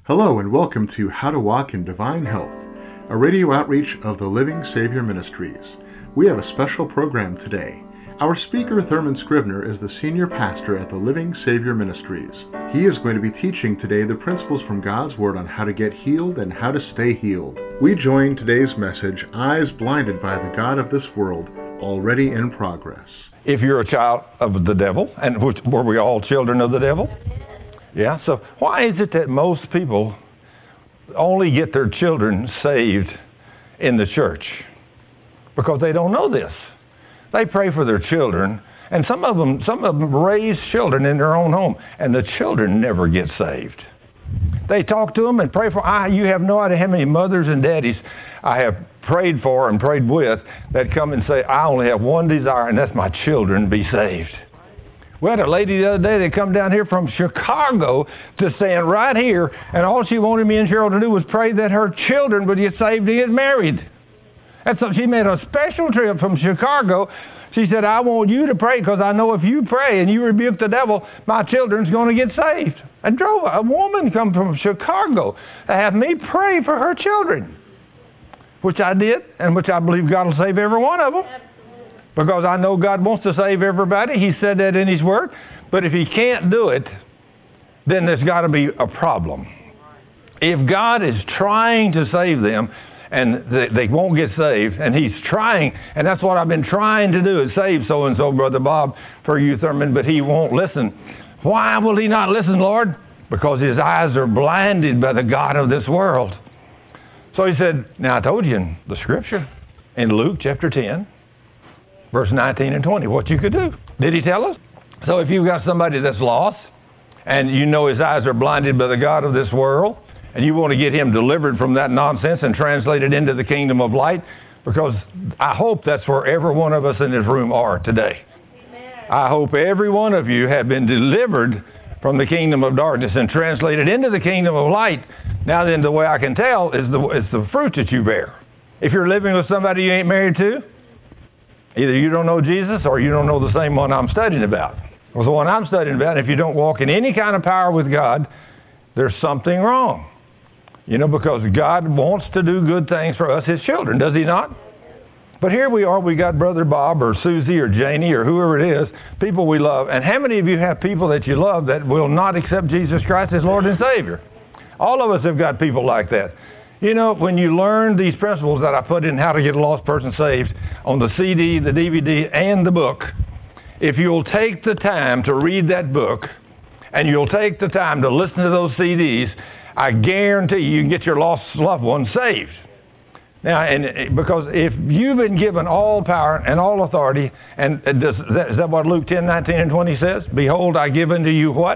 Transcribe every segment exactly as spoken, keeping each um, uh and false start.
Hello and welcome to How to Walk in Divine Health, a radio outreach of the Living Savior Ministries. We have a special program today. Our speaker, Thurman Scrivener, is the senior pastor at the Living Savior Ministries. He is going to be teaching today the principles from God's Word on how to get healed and how to stay healed. We join today's message, Eyes Blinded by the God of This World, already in progress. If you're a child of the devil, and were we all children of the devil? Yeah, so why is it that most people only get their children saved in the church? Because they don't know this. They pray for their children, and some of them, some of them raise children in their own home, and the children never get saved. They talk to them and pray for, ah, you have no idea how many mothers and daddies I have prayed for and prayed with that come and say, I only have one desire, and that's my children be saved. We had a lady the other day that come down here from Chicago to stand right here, and all she wanted me and Cheryl to do was pray that her children would get saved and get married. And so she made a special trip from Chicago. She said, I want you to pray because I know if you pray and you rebuke the devil, my children's going to get saved. And drove a woman come from Chicago to have me pray for her children, which I did, and which I believe God will save every one of them. Because I know God wants to save everybody. He said that in His Word. But if He can't do it, then there's got to be a problem. If God is trying to save them, and they, they won't get saved, and He's trying, and that's what I've been trying to do, is save so-and-so, Brother Bob, for you, Thurman, but he won't listen. Why will he not listen, Lord? Because his eyes are blinded by the God of this world. So he said, now I told you in the Scripture, in Luke chapter ten, verse nineteen and twenty, what you could do. Did he tell us? So if you've got somebody that's lost, and you know his eyes are blinded by the God of this world, and you want to get him delivered from that nonsense and translated into the kingdom of light, because I hope that's where every one of us in this room are today. Amen. I hope every one of you have been delivered from the kingdom of darkness and translated into the kingdom of light. Now then, the way I can tell is the, is the fruit that you bear. If you're living with somebody you ain't married to, either you don't know Jesus or you don't know the same one I'm studying about. Well, the one I'm studying about, if you don't walk in any kind of power with God, there's something wrong. You know, because God wants to do good things for us, His children, does He not? But here we are, we got Brother Bob or Susie or Janie or whoever it is, people we love. And how many of you have people that you love that will not accept Jesus Christ as Lord and Savior? All of us have got people like that. You know, when you learn these principles that I put in How to Get a Lost Person Saved on the C D, the D V D, and the book, if you'll take the time to read that book and you'll take the time to listen to those C Ds, I guarantee you, you can get your lost loved one saved. Now, and because if you've been given all power and all authority, and does that, is that what Luke ten, nineteen, and twenty says? Behold, I give unto you what?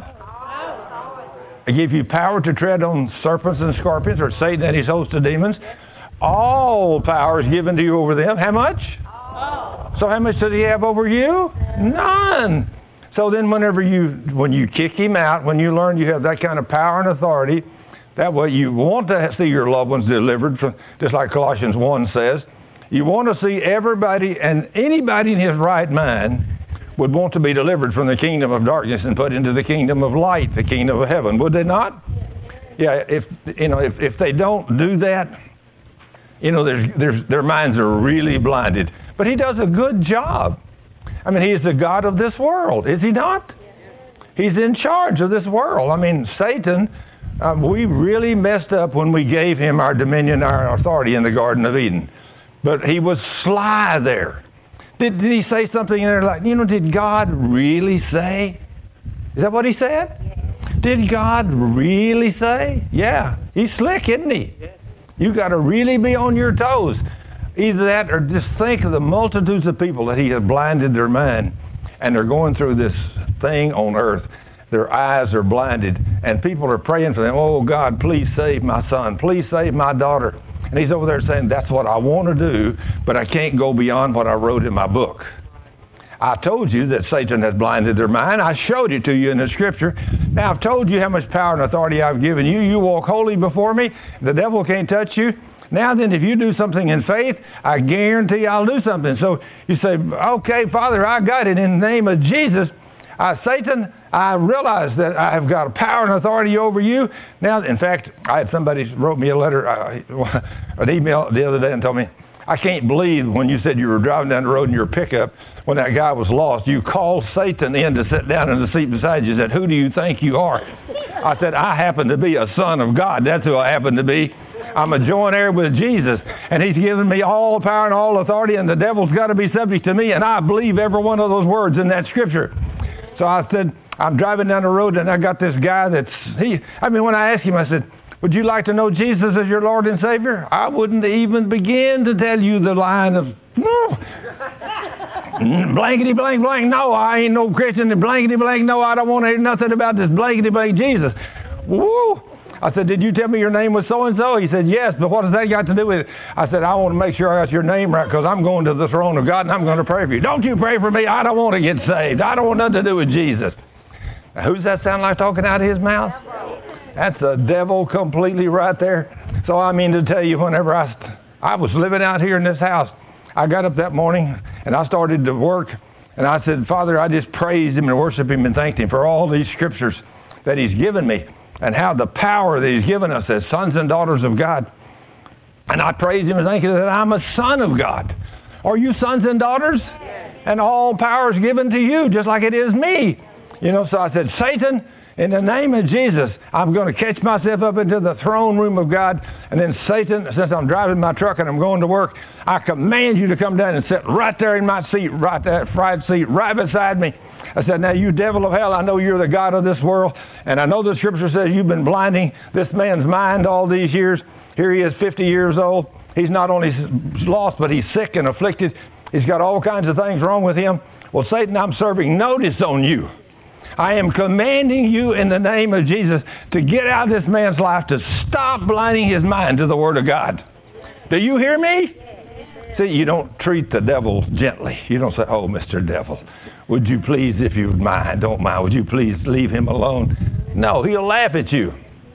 I give you power to tread on serpents and scorpions, or Satan and his host of demons. All power is given to you over them. How much? All. So how much does he have over you? None. So then whenever you, when you kick him out, when you learn you have that kind of power and authority, that way you want to see your loved ones delivered, from, just like Colossians one says. You want to see everybody and anybody in his right mind would want to be delivered from the kingdom of darkness and put into the kingdom of light, the kingdom of heaven. Would they not? Yeah, if you know, if, if they don't do that, you know, there's, there's, their minds are really blinded. But he does a good job. I mean, he's the God of this world, is he not? He's in charge of this world. I mean, Satan, um, we really messed up when we gave him our dominion, our authority in the Garden of Eden. But he was sly there. Did, did he say something in there like, you know, did God really say? Is that what he said? Did God really say? Yeah. He's slick, isn't he? You got to really be on your toes. Either that or just think of the multitudes of people that he has blinded their mind, and they're going through this thing on earth. Their eyes are blinded, and people are praying for them. Oh, God, please save my son. Please save my daughter. And he's over there saying, that's what I want to do, but I can't go beyond what I wrote in my book. I told you that Satan has blinded their mind. I showed it to you in the Scripture. Now, I've told you how much power and authority I've given you. You walk holy before me. The devil can't touch you. Now then, if you do something in faith, I guarantee I'll do something. So you say, okay, Father, I got it in the name of Jesus. Uh, Satan, I realize that I have got power and authority over you. Now, in fact, I had somebody wrote me a letter, uh, an email the other day and told me, I can't believe when you said you were driving down the road in your pickup when that guy was lost, you called Satan in to sit down in the seat beside you and said, who do you think you are? I said, I happen to be a son of God. That's who I happen to be. I'm a joint heir with Jesus, and he's given me all power and all authority, and the devil's got to be subject to me, and I believe every one of those words in that scripture. So I said, I'm driving down the road, and I got this guy that's, he. I mean, when I asked him, I said, would you like to know Jesus as your Lord and Savior? I wouldn't even begin to tell you the line of, no. Blankety blank blank, no, I ain't no Christian, and blankety blank, no, I don't want to hear nothing about this blankety blank Jesus. Woo! I said, did you tell me your name was so-and-so? He said, yes, but what does that got to do with it? I said, I want to make sure I got your name right because I'm going to the throne of God and I'm going to pray for you. Don't you pray for me. I don't want to get saved. I don't want nothing to do with Jesus. Now, who's that sound like talking out of his mouth? That's the devil completely right there. So I mean to tell you, whenever I, I was living out here in this house, I got up that morning and I started to work and I said, Father, I just praised him and worshiped him and thanked him for all these scriptures that he's given me and how the power that he's given us as sons and daughters of God. And I praised him and thanked him that I'm a son of God. Are you sons and daughters? And all power is given to you just like it is me. You know, so I said, Satan, in the name of Jesus, I'm going to catch myself up into the throne room of God. And then Satan, since I'm driving my truck and I'm going to work, I command you to come down and sit right there in my seat, right there, front seat, right beside me. I said, now you devil of hell, I know you're the God of this world. And I know the scripture says you've been blinding this man's mind all these years. Here he is, fifty years old. He's not only lost, but he's sick and afflicted. He's got all kinds of things wrong with him. Well, Satan, I'm serving notice on you. I am commanding you in the name of Jesus to get out of this man's life, to stop blinding his mind to the Word of God. Do you hear me? See, you don't treat the devil gently. You don't say, oh, Mister Devil, would you please, if you mind, don't mind, would you please leave him alone? No, he'll laugh at you.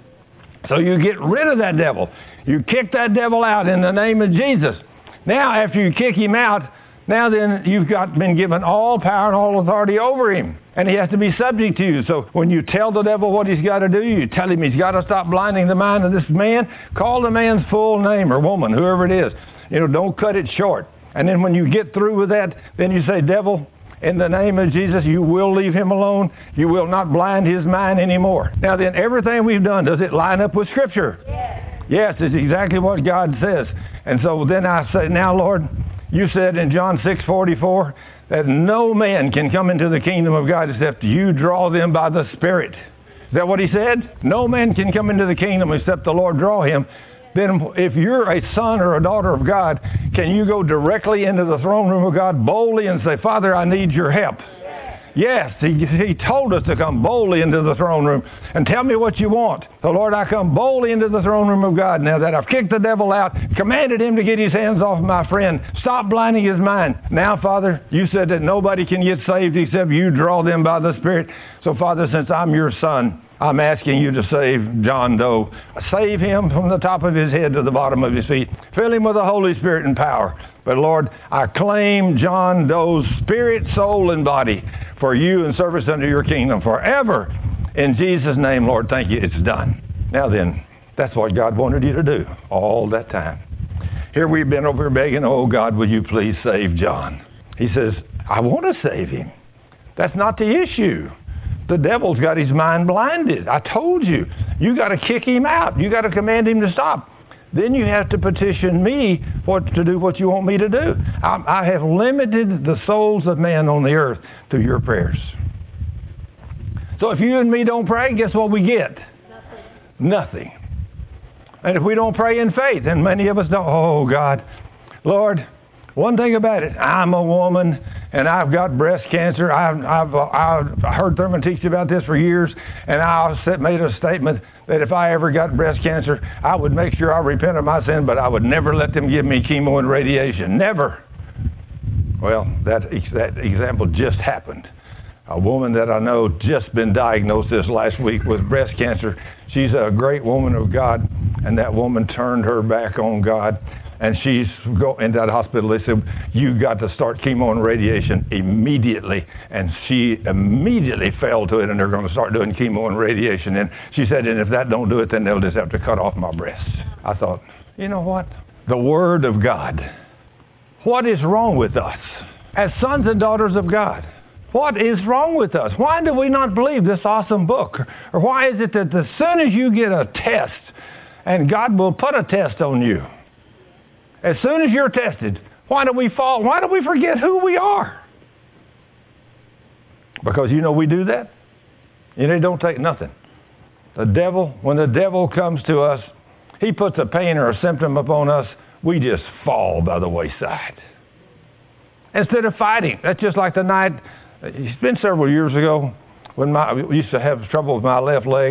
So you get rid of that devil. You kick that devil out in the name of Jesus. Now, after you kick him out, now then you've got been given all power and all authority over him. And he has to be subject to you. So when you tell the devil what he's got to do, you tell him he's got to stop blinding the mind of this man. Call the man's full name or woman, whoever it is. You know, don't cut it short. And then when you get through with that, then you say, devil, in the name of Jesus, you will leave him alone. You will not blind his mind anymore. Now then, everything we've done, does it line up with Scripture? Yes. Yes, it's exactly what God says. And so then I say, now, Lord, you said in John six forty-four that no man can come into the kingdom of God except you draw them by the Spirit. Is that what he said? No man can come into the kingdom except the Lord draw him. Then if you're a son or a daughter of God, can you go directly into the throne room of God boldly and say, Father, I need your help? Yes, he, he told us to come boldly into the throne room and tell me what you want. So, Lord, I come boldly into the throne room of God now that I've kicked the devil out, commanded him to get his hands off my friend, stop blinding his mind. Now, Father, you said that nobody can get saved except you draw them by the Spirit. So, Father, since I'm your son, I'm asking you to save John Doe. Save him from the top of his head to the bottom of his feet. Fill him with the Holy Spirit and power. But Lord, I claim John Doe's spirit, soul, and body for you in service unto your kingdom forever. In Jesus' name, Lord, thank you. It's done. Now then, that's what God wanted you to do all that time. Here we've been over begging, oh God, will you please save John? He says, I want to save him. That's not the issue. The devil's got his mind blinded. I told you. You got to kick him out. You got to command him to stop. Then you have to petition me for, to do what you want me to do. I, I have limited the souls of man on the earth through your prayers. So if you and me don't pray, guess what we get? Nothing. Nothing. And if we don't pray in faith, and many of us don't, oh God, Lord, one thing about it, I'm a woman and I've got breast cancer. I've, I've, I've heard Thurman teach about this for years, and I made a statement that if I ever got breast cancer, I would make sure I repent of my sin, but I would never let them give me chemo and radiation. Never. Well, that, that example just happened. A woman that I know just been diagnosed this last week with breast cancer. She's a great woman of God, and that woman turned her back on God. And she's go into that hospital. They said, you got to start chemo and radiation immediately. And she immediately fell to it, and they're going to start doing chemo and radiation. And she said, and if that don't do it, then they'll just have to cut off my breast. I thought, you know what? The Word of God. What is wrong with us as sons and daughters of God? What is wrong with us? Why do we not believe this awesome book? Or why is it that as soon as you get a test, and God will put a test on you, as soon as you're tested, why do we fall? Why do we forget who we are? Because you know we do that. You know, it don't take nothing. The devil, when the devil comes to us, he puts a pain or a symptom upon us, we just fall by the wayside. Instead of fighting. That's just like the night, it's been several years ago, when my, we used to have trouble with my left leg.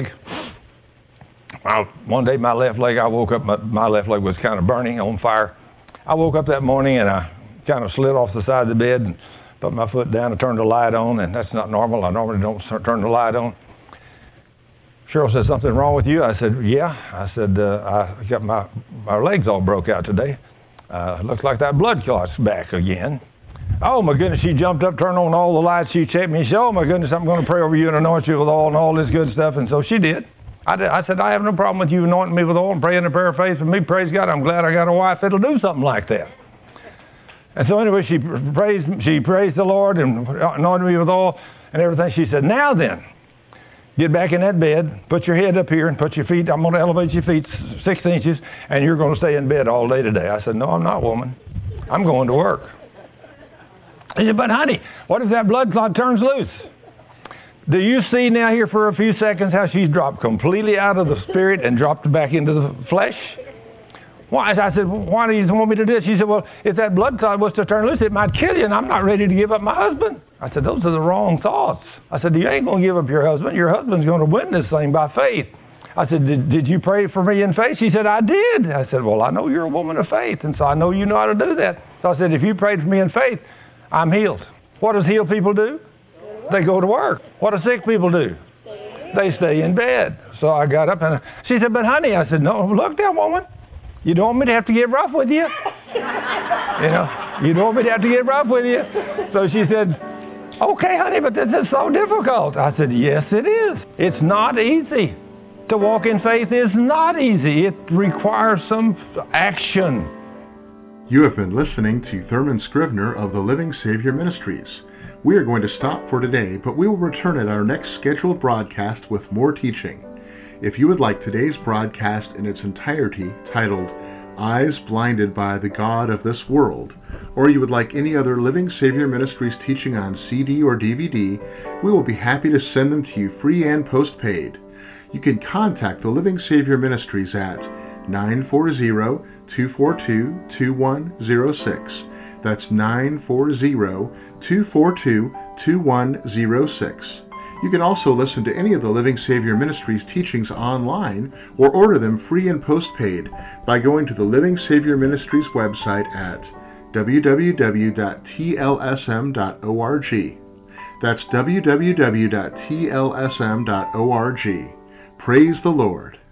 I, one day my left leg, I woke up, my, my left leg was kind of burning, on fire. I woke up that morning and I kind of slid off the side of the bed and put my foot down and turned the light on, and that's not normal. I normally don't turn the light on. Cheryl said, something wrong with you? I said, yeah. I said, uh, I got my, my legs all broke out today. Uh, looks like that blood clot's back again. Oh my goodness, she jumped up, turned on all the lights, she checked me, she said, oh my goodness, I'm going to pray over you and anoint you with oil and all this good stuff. And so she did. I, did. I said, I have no problem with you anointing me with oil and praying a prayer of faith for me. Praise God, I'm glad I got a wife that'll do something like that. And so anyway, she praised, she praised the Lord and anointed me with oil and everything. She said, now then, get back in that bed, put your head up here and put your feet, I'm going to elevate your feet six inches and you're going to stay in bed all day today. I said, no, I'm not, woman. I'm going to work. He said, but honey, what if that blood clot turns loose? Do you see now here for a few seconds how she's dropped completely out of the spirit and dropped back into the flesh? Why? I said, why do you want me to do this? She said, well, if that blood clot was to turn loose, it might kill you, and I'm not ready to give up my husband. I said, those are the wrong thoughts. I said, you ain't going to give up your husband. Your husband's going to win this thing by faith. I said, did, did you pray for me in faith? She said, I did. I said, well, I know you're a woman of faith, and so I know you know how to do that. So I said, if you prayed for me in faith, I'm healed. What does healed people do? They go to work. What do sick people do? They stay in bed. So I got up and she said, but honey, I said, no, look there, woman. You don't want me to have to get rough with you. You know, you don't want me to have to get rough with you. So she said, okay, honey, but this is so difficult. I said, yes, it is. It's not easy. To walk in faith is not easy. It requires some action. You have been listening to Thurman Scrivener of the Living Savior Ministries. We are going to stop for today, but we will return at our next scheduled broadcast with more teaching. If you would like today's broadcast in its entirety, titled Eyes Blinded by the God of This World, or you would like any other Living Savior Ministries teaching on C D or D V D, we will be happy to send them to you free and postpaid. You can contact the Living Savior Ministries at nine four zero, two four two, two one zero six. That's nine four zero, two four two, two one zero six. You can also listen to any of the Living Savior Ministries teachings online or order them free and postpaid by going to the Living Savior Ministries website at w w w dot t l s m dot org. That's w w w dot t l s m dot org. Praise the Lord.